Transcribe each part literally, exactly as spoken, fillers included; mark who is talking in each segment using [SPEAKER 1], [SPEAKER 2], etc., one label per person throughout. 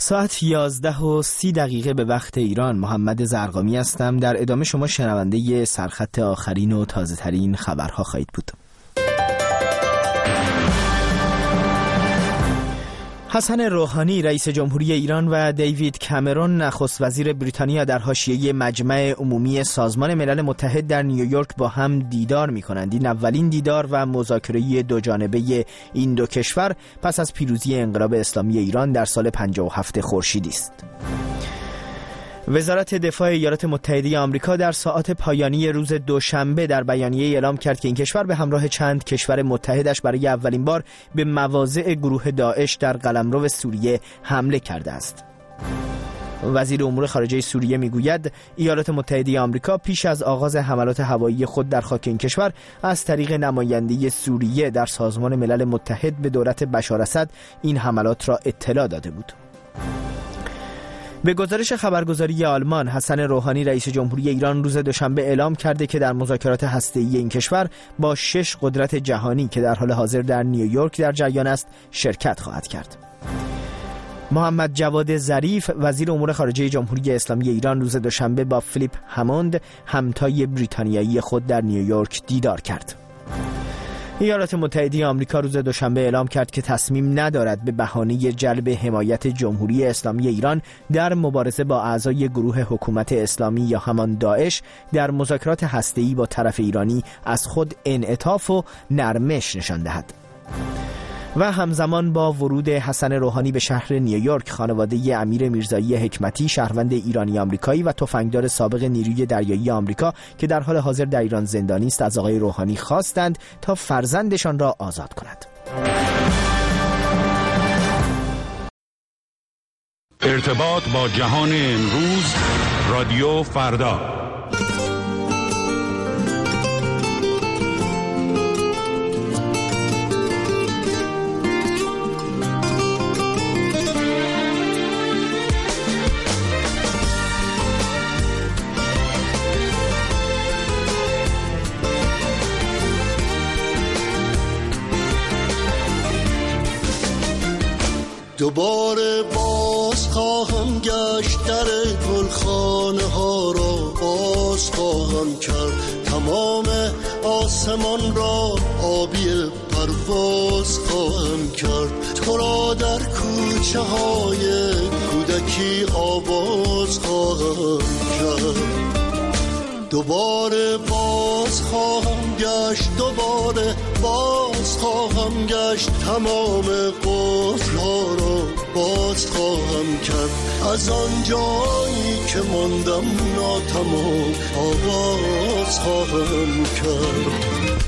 [SPEAKER 1] ساعت یازده و سی دقیقه به وقت ایران. محمد زرقامی هستم. در ادامه شما شنونده سرخط آخرین و تازه ترین خبرها خواهید بود. حسن روحانی رئیس جمهوری ایران و دیوید کامرون نخست وزیر بریتانیا در حاشیه مجمع عمومی سازمان ملل متحد در نیویورک با هم دیدار می‌کنند. این اولین دیدار و مذاکره دو جانبه این دو کشور پس از پیروزی انقلاب اسلامی ایران در سال پنجاه و هفت خورشیدی است. وزارت دفاع ایالات متحده آمریکا در ساعات پایانی روز دوشنبه در بیانیه اعلام کرد که این کشور به همراه چند کشور متحدش برای اولین بار به مواضع گروه داعش در قلمرو سوریه حمله کرده است. وزیر امور خارجه سوریه میگوید ایالات متحده آمریکا پیش از آغاز حملات هوایی خود در خاک این کشور از طریق نماینده سوریه در سازمان ملل متحد به دولت بشار اسد این حملات را اطلاع داده بود. به گزارش خبرگزاری آلمان، حسن روحانی رئیس جمهوری ایران روز دوشنبه اعلام کرده که در مذاکرات هسته‌ای این کشور با شش قدرت جهانی که در حال حاضر در نیویورک در جریان است شرکت خواهد کرد. محمد جواد ظریف وزیر امور خارجه جمهوری اسلامی ایران روز دوشنبه با فیلیپ هموند همتای بریتانیایی خود در نیویورک دیدار کرد. ایالات متحده آمریکا روز دوشنبه اعلام کرد که تصمیم ندارد به بهانه جلب حمایت جمهوری اسلامی ایران در مبارزه با اعضای گروه حکومت اسلامی یا همان داعش در مذاکرات هسته‌ای با طرف ایرانی از خود انعطاف و نرمش نشان دهد. و همزمان با ورود حسن روحانی به شهر نیویورک، خانواده امیر میرزایی حکمتی شهروند ایرانی آمریکایی و تفنگدار سابق نیروی دریایی آمریکا که در حال حاضر در ایران زندانی است از آقای روحانی خواستند تا فرزندشان را آزاد کند.
[SPEAKER 2] ارتباط با جهان امروز، رادیو فردا.
[SPEAKER 3] دوباره باز خواهم گشت، در گلخانه ها را باز خواهم کرد، تمام آسمان را آبی پرواز خواهم کرد، تو را در کوچه های کودکی آواز خواهم کرد. دوباره باز خواهم گشت، دوباره باز خواهم گشت، تمام قفل‌ها را باز خواهم کرد، از آن جایی که ماندم ناتمام آواز خواهم کرد.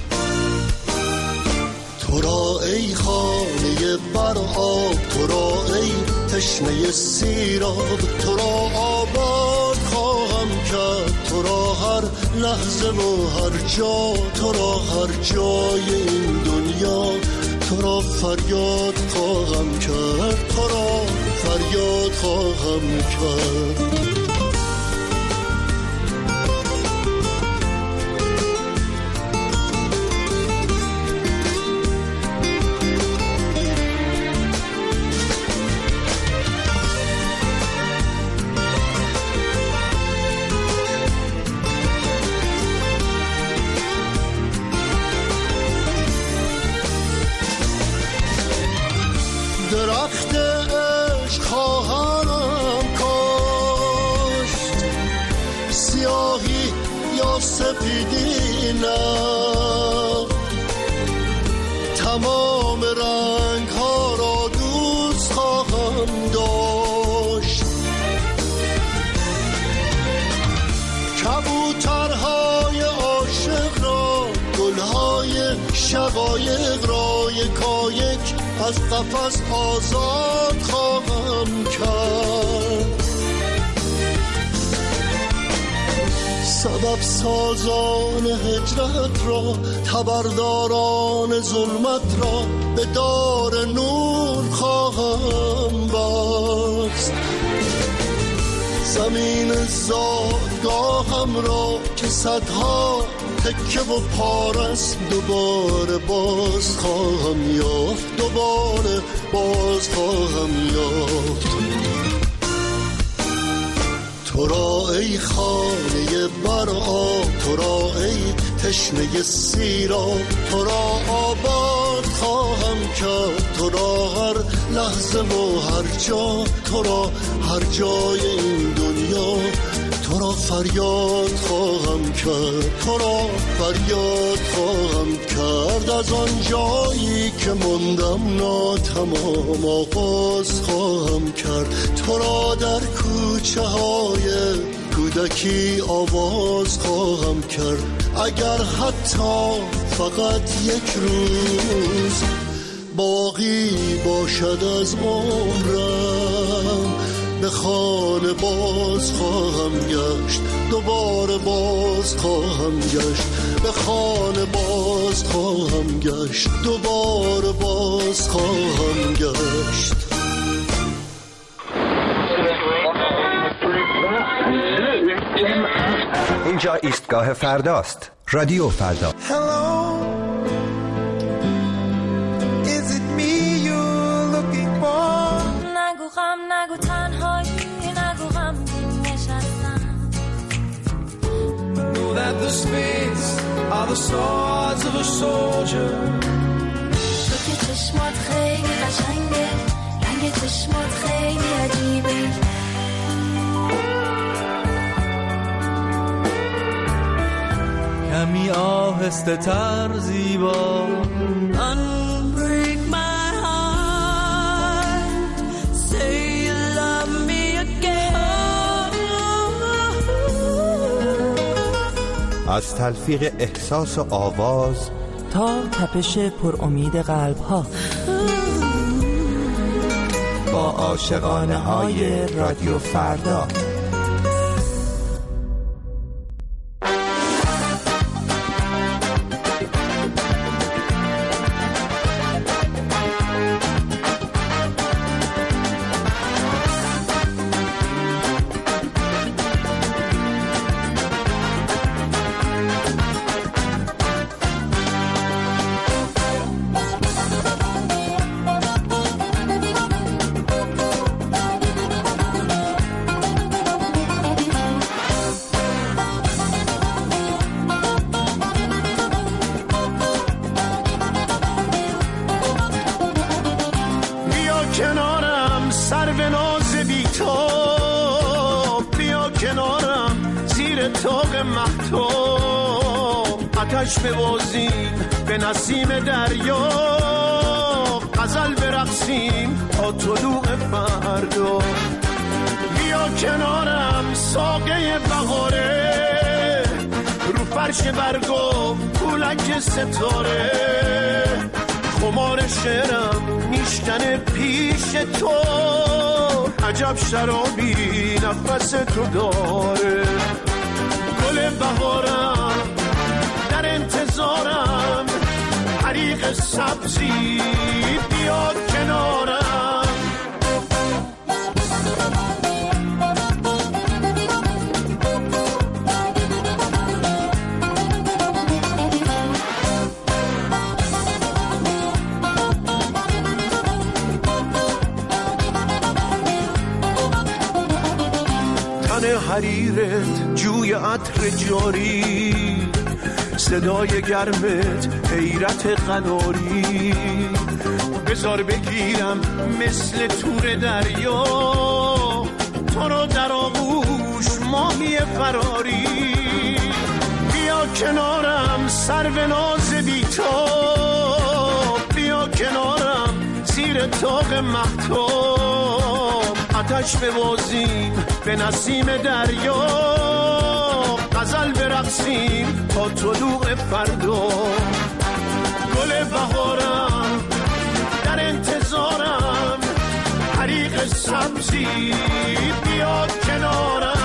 [SPEAKER 3] تو را ای خانه بر آب، تو را ای تشنه سیراب، تو را آباد خواهم کرد، تو را هر لحظه و هر جا، تو را هر جای این دنیا، تو را فریاد خواهم کرد، تو را فریاد خواهم کرد. درخت عشق خواهم کاشت، سیاهی یا سپیدی نه، تمام رنگ ها را دوست خواهم داشت، کبوترهای عاشق را، گلهای شقایق را یکایک از قفس آزاد خواهم کرد. سبب سازان هجرت را، خبرداران ظلمت را به دار نور خواهم بست. زمین زادگاهم را که صدها تکه و پارست، دوباره باز خواهم یافت، دوباره باز خواهم یافت. تو را ای خانه بر آب، تو را ای تشنه سیراب، تو را آباد خواهم کرد، تو را هر لحظه و هر جا، تو را هر جای این دنیا، تو را فریاد خواهم کرد، تو را فریاد خواهم کرد. از آن جایی که مندم ناتمام آغاز خواهم کرد، تو را در کوچه های کودکی آواز خواهم کرد. اگر حتی فقط یک روز باقی باشد از عمرم، به خانه باز خواهم گشت، دوباره باز خواهم گشت، به خانه باز خواهم گشت، دوباره باز خواهم گشت.
[SPEAKER 4] اینجا ایستگاه فرداست. رادیو فردا.
[SPEAKER 5] Hello. Is it me you're looking for?
[SPEAKER 6] نگو غم نگو تنهایی، نگو غم نشستم.
[SPEAKER 5] Know that the spades are the swords of a soldier.
[SPEAKER 6] تو که چشمات خیلی قشنگه، رنگ چشمات خیلی عجیبه.
[SPEAKER 5] کمی آهسته تر زیبا.
[SPEAKER 6] Unbreak my heart, say you love me again.
[SPEAKER 4] از تلفیق احساس و آواز
[SPEAKER 7] تا تپش پر امید قلب ها،
[SPEAKER 4] با عاشقانه های رادیو فردا.
[SPEAKER 3] آتش ببازیم به نسیم دریا، غزل برقصیم تا طلوع فردا. بیا کنارم ساقه بهاره، رو فرش برگو پولک ستاره. خمار شعرم میشکنه پیش تو، عجب شرابی نفس تو داره. گل بهارم در انتظارم، حریق سبزی بیاد کنارم. تن حریرت جوی عطر جاری، صدای گرمت حیرت قناری. بذار بگیرم مثل تور دریا، تو رو در آغوش ماهی فراری. بیا کنارم سرو ناز بی‌تاب، بیا کنارم زیر طاق مهتاب. آتش ببازیم به نسیم دریا، غزل برقصیم تا طلوع فردا. گل بهارم در انتظارم، حریق سبزی بیاد کنارم.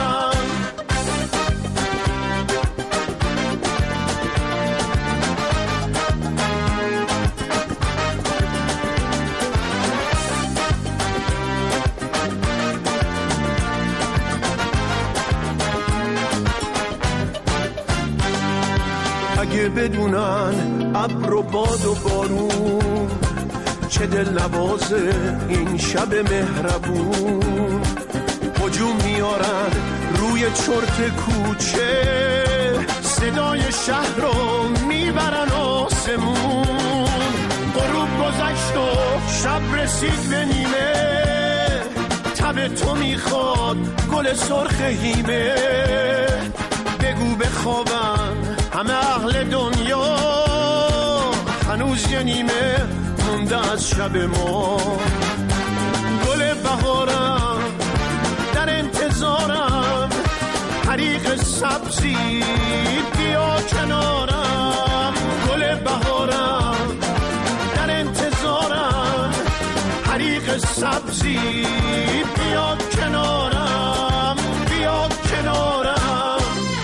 [SPEAKER 3] اگه بدونن ابر و باد و بارون، چه دل نوازه این شب مهربون. هجوم میارن روی چرت کوچه، صدای شهر رو میبرن آسمون. غروب گذشت و شب رسید به نیمه، تب تو میخواد گل سرخ هیمه. بگو بخوابن همه اهل دنیا، هنوز یه نیمه مونده از شب ما. گل بهارم در انتظارم، حریق سبزی بیا کنارم. گل بهارم در انتظارم، حریق سبزی بیا کنارم، بیا کنارم.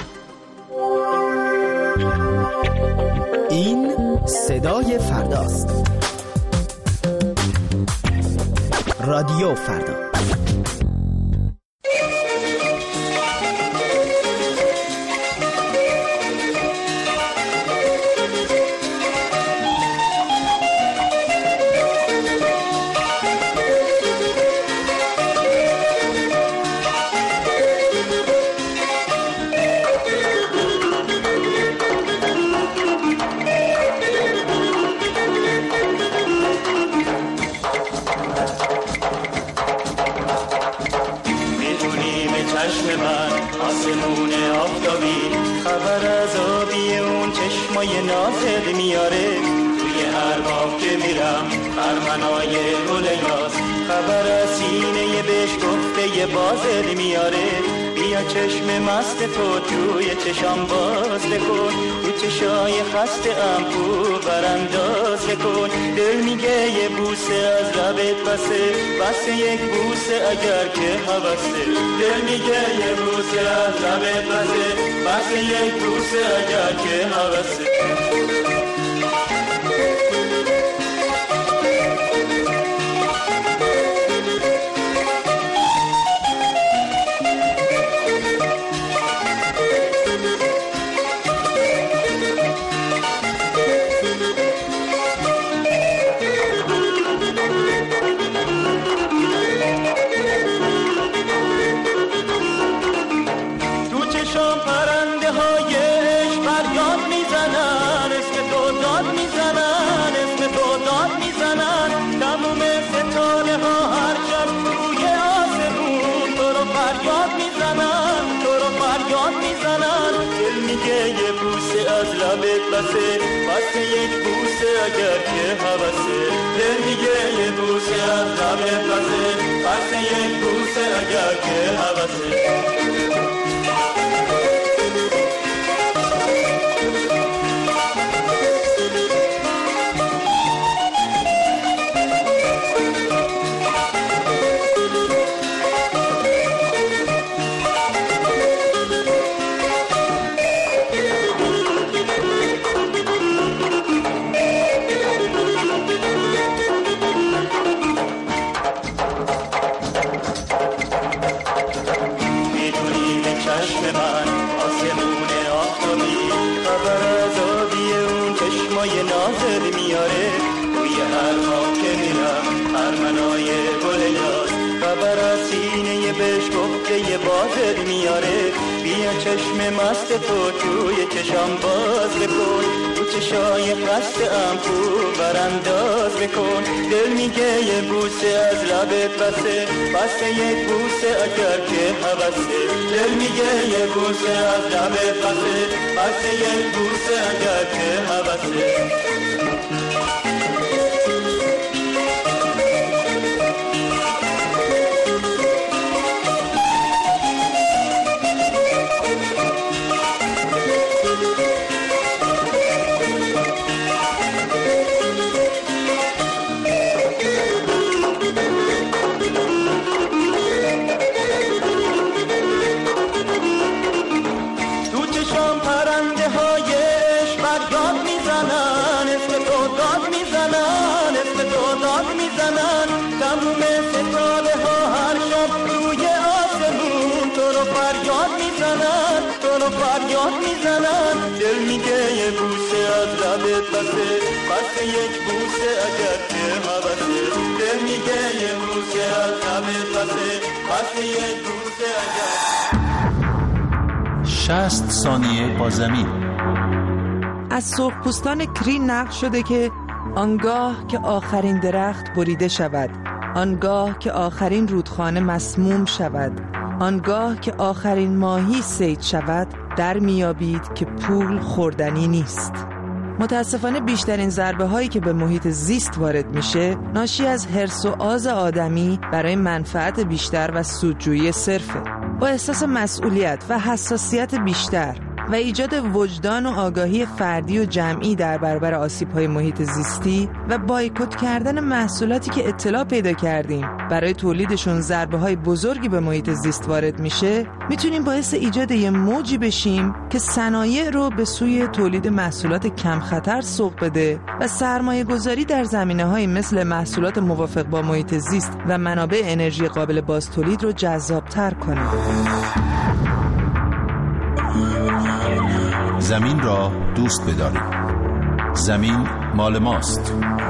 [SPEAKER 1] این صدای فرداست. رادیو فردا.
[SPEAKER 8] خبر از آبی اون چشمای نازد میاره، توی هر باغ که میرم خرمنای گل یاس. خبر از سینه بهش گفته بازد میاره، بیا چشم مست تو توی چشام باز کن، تو چشای خسته ام کو برانداز کن. دل میگه یه بوسه از لبت بسه، بسه یک بوسه اگر که هوسه. دل میگه یه بوسه از لبت بسه، بسه یک بوسه اگر که هوسه. بسه بسه یک بوسه اگر که هوسه. دل میگه یه بوسه از لبت بسه، بسه یک بوسه اگر که هوسه. چشم مست تو توی چشام باز بکن، تو چشای خسته ام کو برانداز بکن. دل میگه یه بوسه از لبت بسه، بسه یک بوسه اگر که هوسه. دل میگه یه بوسه از لبت بسه، بسه یک بوسه اگر که هوسه. فریاد میزنن، دل میگه یه بوسه از لبت بسه، بسه یک بوسه اگر که هوسه. دل میگه یه بوسه از لبت بسه، واسه یه روز عجب.
[SPEAKER 9] شصت ثانیه با زمین.
[SPEAKER 7] از سرخپوستان کری نقل شده که آنگاه که آخرین درخت بریده شود، آنگاه که آخرین رودخانه مسموم شود، آنگاه که آخرین ماهی صید شود، در میابید که پول خوردنی نیست. متاسفانه بیشترین ضربه هایی که به محیط زیست وارد میشه ناشی از حرص و آز آدمی برای منفعت بیشتر و سودجویی صرفه. با احساس مسئولیت و حساسیت بیشتر و ایجاد وجدان و آگاهی فردی و جمعی در برابر آسیب‌های محیط زیستی و بایکوت کردن محصولاتی که اطلاع پیدا کردیم برای تولیدشون ضربه‌های بزرگی به محیط زیست وارد میشه، میتونیم باعث ایجاد یه موجی بشیم که صنایع رو به سوی تولید محصولات کم خطر سوق بده و سرمایه گذاری در زمینه‌های مثل محصولات موافق با محیط زیست و منابع انرژی قابل بازتولید رو جذاب‌تر کنه.
[SPEAKER 9] زمین را دوست بدارید. زمین مال ماست.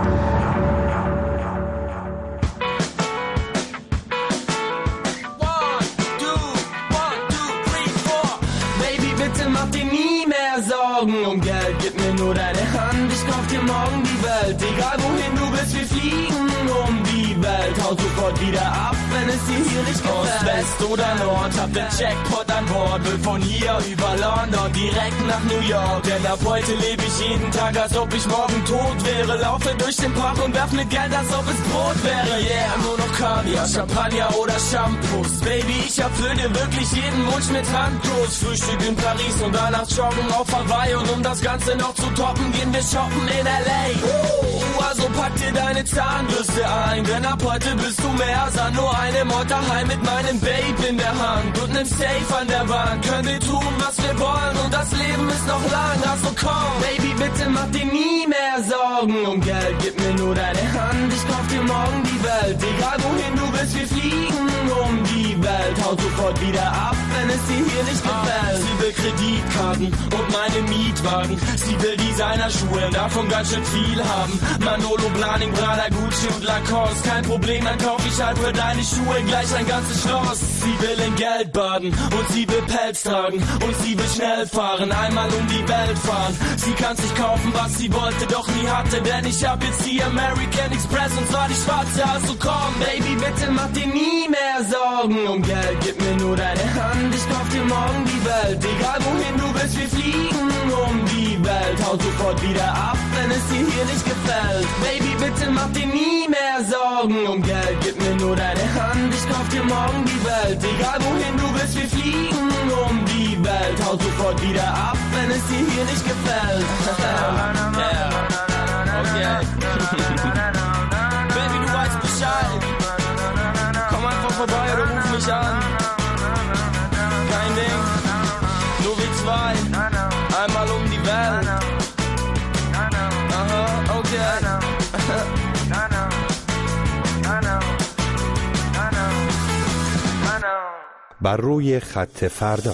[SPEAKER 5] Um Geld, gib mir nur deine Hand, ich kauf dir morgen die Welt. Egal wohin du bist, wir fliegen um die Welt. Hau sofort wieder ab, wenn es dir hier nicht gefällt. Ost, West oder Nord, hab den Jackpot an Bord. Will von hier über London direkt nach New York. Denn ab heute lebe ich jeden Tag, als ob ich morgen tot wäre. Laufe durch den Park und werf mit Geld, als ob es Brot wäre. Yeah, nur noch Kaviar, Champagner oder Shampoos. Baby, ich erfülle wirklich jeden Wunsch mit Handlos. Frühstück in Paris und danach joggen auf Hawaii. Und um das Ganze noch zu toppen, gehen wir shoppen in L A. Uh, also pack dir deine Zahnbürste ein, denn ab heute bist du mehr als nur eine Mod daheim mit meinem Babe in der Hand und nem Safe an der Wand. Können wir tun, was wir wollen und das Leben ist noch lang. Also komm, Baby, bitte mach dir nie mehr Sorgen um Geld. Gib mir nur deine Hand, ich kauf dir morgen die Welt. Egal wohin du bist, wir fliegen um die Welt. Hau sofort wieder ab, wenn es dir hier nicht gefällt. Sie will Kreditkarten und meine Mietwagen. Sie will Designerschuhe, davon ganz schön viel haben. Manolo, Blahnik, Prada, Gucci und Lacoste. Kein Problem, dann kauf ich halt für deine Schuhe gleich ein ganzes Schloss. Sie will in Geld baden und sie will Pelz tragen. Und sie will schnell fahren, einmal um die Welt fahren. Sie kann sich kaufen, was sie wollte, doch nie hatte. Denn ich hab jetzt die American Express und zwar die schwarze. Also komm, Baby, bitte mach dir nie mehr Sorgen um Geld. Gib mir nur deine Hand, ich kauf dir morgen die Welt. Egal wohin du bist, wir fliegen um die Welt. Hau sofort wieder ab, wenn es dir hier nicht gefällt. Baby, bitte mach dir nie mehr Sorgen um Geld. Gib mir nur deine Hand, ich kauf dir morgen die Welt. Egal wohin du bist, wir fliegen um die Welt. Hau sofort wieder ab, wenn es dir hier nicht gefällt. Yeah. Okay. Baby, du weißt Bescheid. Komm einfach vorbei oder ruf mich an. Kein Ding, nur wir zwei. Einmal um die Welt. Aha, okay.
[SPEAKER 4] بر روی خط فردا.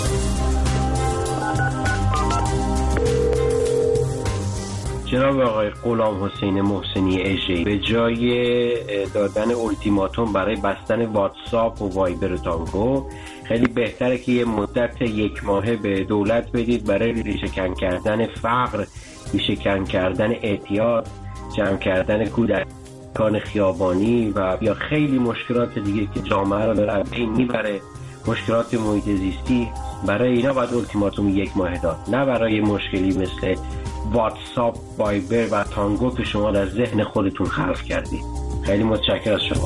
[SPEAKER 10] جناب آقای غلام حسین محسنی اژه‌ای به جای دادن اولتیماتوم برای بستن واتساپ و وایبر و تانگو، خیلی بهتره که یه مدت یک ماهه به دولت بدید برای ریشه‌کن کردن فقر، ریشه‌کن کردن اعتیاد، جمع کردن کودکان خیابانی و یا خیلی مشکلات دیگه که جامعه رو داره بین میبره، مشکلات محیط زیستی. برای اینا باید اولتیماتوم یک ماه داد، نه برای مشکلی مثل واتساپ، وایبر و تانگو که شما در ذهن خودتون خلق کردید. خیلی متشکرم از شما.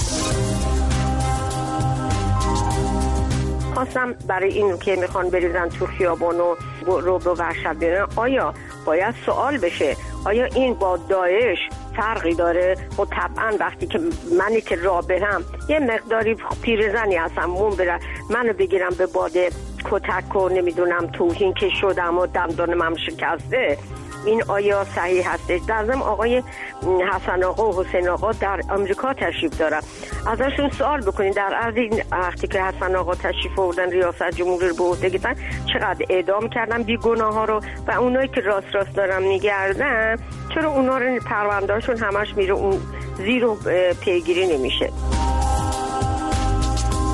[SPEAKER 11] خواستم برای این که میخوان بریزن تو خیابان و رو به وحشت بیارن، آیا باید سوال بشه آیا این با داعش فرقی داره؟ و طبعا وقتی که منی که راه برم یه مقداری پیرزنی هستم مون برم منو بگیرم به باده کتک و نمیدونم توهین که شدم و دندانم هم شکسته، این آیا صحیح هستش؟ در ضمن آقای حسن آقا و حسین آقا در آمریکا تشریف دارن، ازشون سوال بکنین در عرض این وقتی که حسن آقا تشریف آوردن ریاست جمهوری رو به عهده گرفتن چقدر اعدام کردن بیگناه ها رو و اونایی که راست راست دارن میگردن چرا اونا رو پروندهاشون همش میره اون زیر و پیگیری نمیشه؟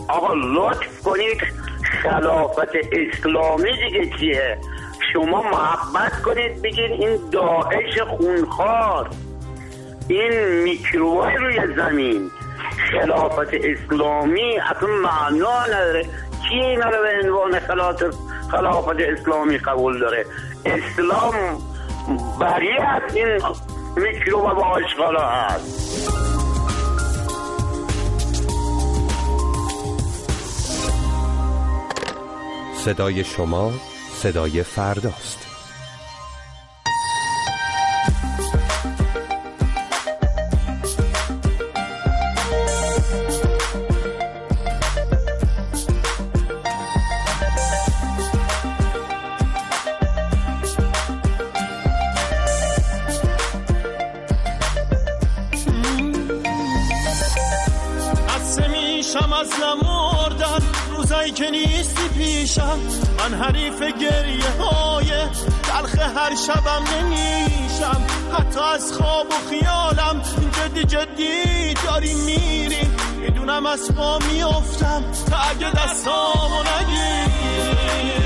[SPEAKER 12] آقا لطف کنید خلافت اسلامی دیگه چیه؟ شما محبت کنید بگید این داعش خونخوار، این میکروبای روی زمین، خلافت اسلامی اصلا معنا نداره. کی اینا رو به عنوان خلافت خلافت اسلامی قبول داره؟ اسلام بری از این میکروب و آشغالا هست.
[SPEAKER 4] صدای شما صدای فرداست.
[SPEAKER 13] که نیستی پیشم، من حریف گریه های تلخ هر شبم نمیشم، حتی از خواب و خیالم جدی جدی داری میری، میدونم از پا میافتم تا اگه دستامو نگیری.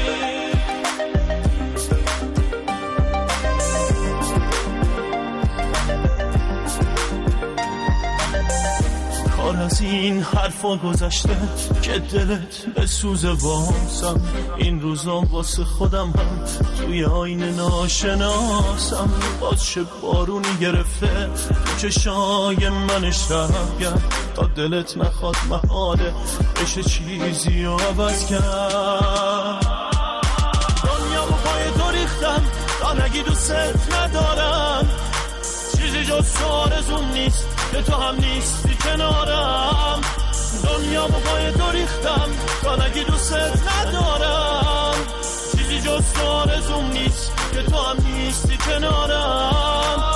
[SPEAKER 13] کار از این حرفا گذشته که دلت به سوز واسم، این روزا واسه خودم هم توی آینه ناشناسم، باز شب بارونی گرفته تو چشای من شبگرد، تا دلت نخواد محاله بشه چیزی رو عوض کرد. دنیا با پای تو ریختم تا نگی دوست ندارم، چیزی جز آرزوم نیست که تو هم نیستی کنارم. دنیا با پای تو ریختم تا نگی دوست ندارم، چیزی جز آرزوم نیست که تو هم نیستی کنارم.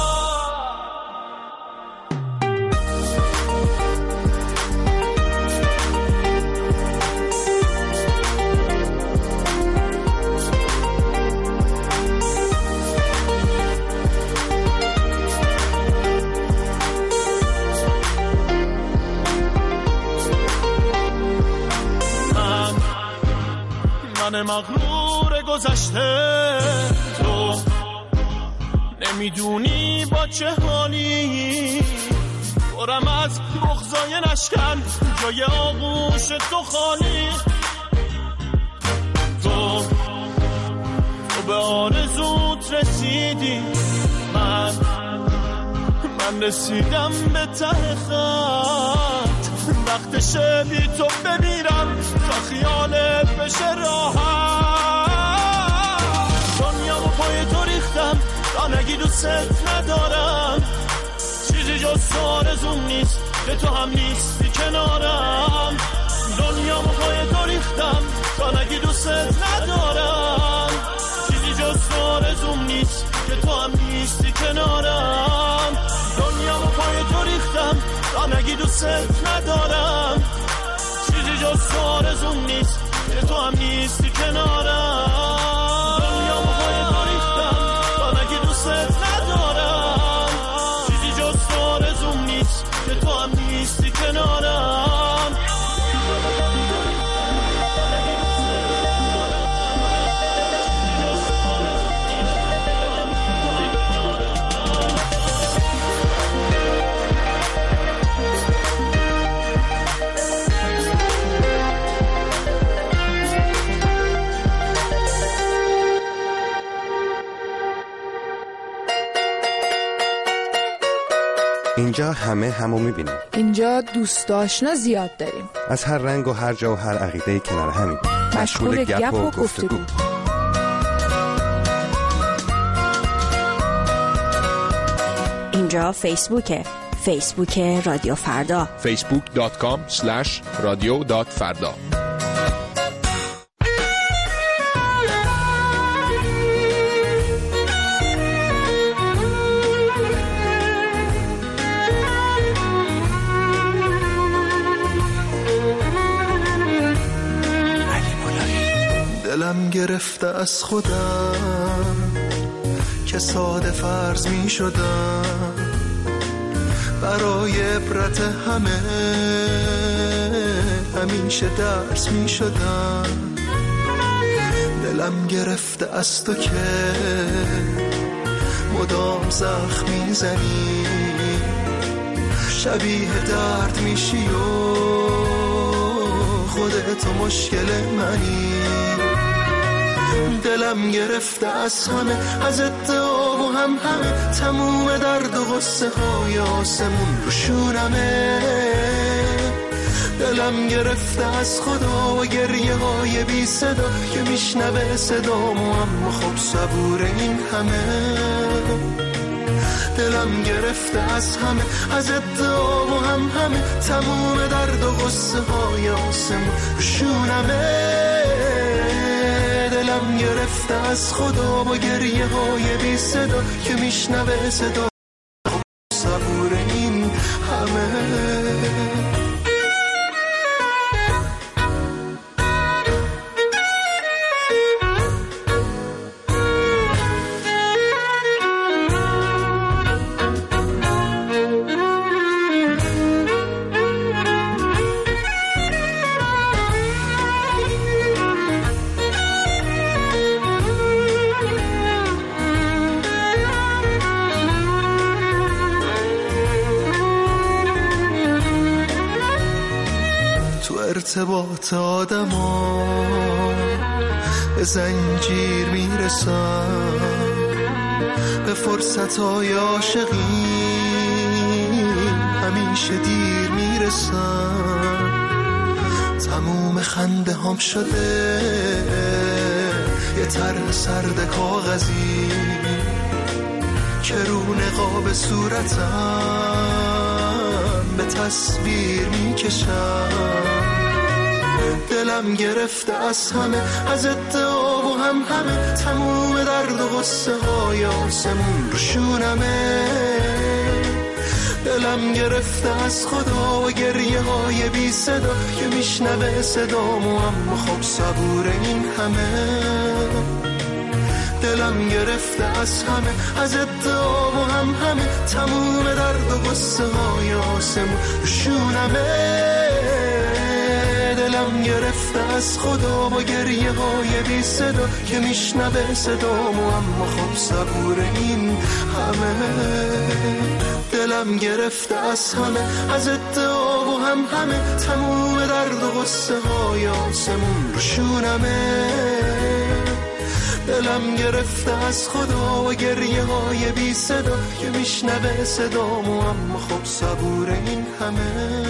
[SPEAKER 13] من مغرور گذشته، تو نمیدونی با چه حالی، برم از بغضای نشکن جای آغوش تو خالی. تو تو به آرزوت رسیدی، من من رسیدم به ته خط، وقتشه بی تو بمیرم تا خیالت بشه راحت. دنیا با پای تو ریختم تا نگی دوست ندارم، چیزی جز آرزوم نیست که تو هم نیستی کنارم. دنیا با پای تو ریختم تا نگی دوست ندارم، چیزی جز آرزوم نیست که تو هم نیستی کنارم. دنیا با پای تو ریختم تا نگی دوست ندارم، چیزی جز آرزوم نیست که تو هم نیستی کنارم. دنیا با پای تو ریختم تا نگی دوست ندارم، چیزی جز آرزوم نیست که تو هم نیستی کنارم.
[SPEAKER 4] اینجا همه همو میبینیم.
[SPEAKER 14] اینجا دوست آشنا زیاد داریم،
[SPEAKER 4] از هر رنگ و هر جا و هر عقیده کنار همین،
[SPEAKER 14] مشغول گپ و گفتگو.
[SPEAKER 15] اینجا فیسبوکه، فیسبوک رادیو فردا،
[SPEAKER 16] فیسبوک دات کام اسلش رادیو دات فردا.
[SPEAKER 3] دلم گرفته از خودم که ساده فرض می شدم، برای عبرت همه همیشه درس می شدم. دلم گرفته از تو که مدام زخم می زنی، شبیه درد میشی و خودت مشکل منی. دلم گرفته از همه، از ادعا و هم همه، تموم درد و غصه های آسمون رو شونمه. دلم گرفته از خدا و گریه های بی صدا که میشنوه صدامو، اما خب صبور این همه. دلم گرفته از همه، از ادعا و هم همه، تموم درد و غصه های آسمون رو شونمه. دلم گرفته از خدا با گریه های بی صدا که میشنوه صدا، صبور این همه. ارتباط آدم ها به زنجیر میرسن، به فرصت های عاشقی همیشه دیر میرسن. تموم خنده هم شده یه طرح سرد کاغذی که رو نقاب صورتم به تصویر میکشم. دلم گرفته از همه، از ادعا و هم همه، تموم درد و غصه های آسمون رو شونمه. دلم گرفته از خدا و گریه های بی صدا که میشنوه صدامو، اما خب صبور این همه. دلم گرفته از همه، از ادعا و هم همه، تموم درد و غصه های آسمون رو شونمه. دلم گرفته از خدا با گریه های بی صدا که میشنوه صدامو، اما خب صبور این همه. دلم گرفته از همه، از ادعا و هم همه، تموم درد و غصه های آسمون رو شونمه. دلم گرفته از خدا و گریه های بی صدا که میشنوه صدامو، اما خب صبور این همه.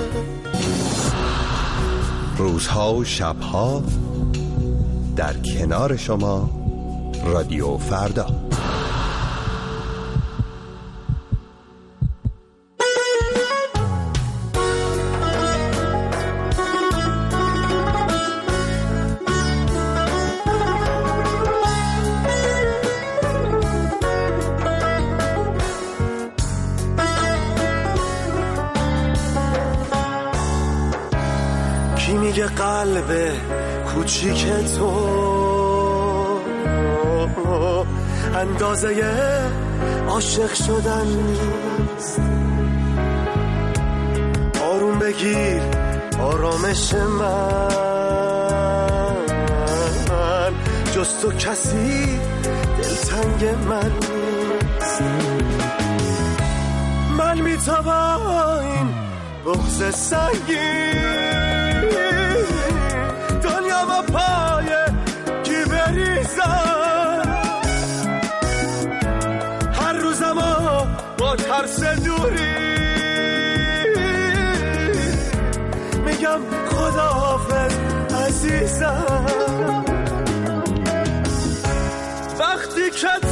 [SPEAKER 4] روزها و شبها در کنار شما، رادیو فردا.
[SPEAKER 3] قلب کوچیک تو اندازه عاشق شدن نیست. آروم بگیر آرامش من، جز تو کسی دلتنگ من نیست. من بی تو با این بغض سنگین دنیا با پای کی بریزم. هر روزم با ترس دوری میگم خداحافظ عزیزم. وقتی که